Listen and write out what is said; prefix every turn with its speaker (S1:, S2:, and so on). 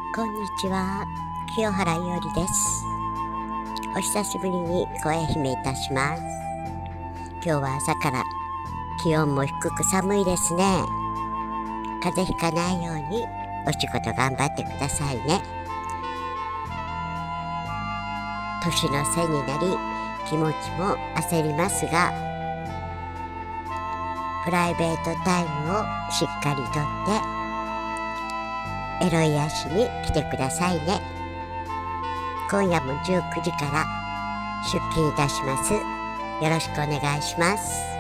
S1: こんにちは、清原伊織です。お久しぶりに声姫いたします。今日は朝から気温も低く寒いですね。風邪ひかないようにお仕事頑張ってくださいね。年の瀬になり気持ちも焦りますが、プライベートタイムをしっかりとってエロ癒しに来てくださいね。今夜も19時から出勤いたします。よろしくお願いします。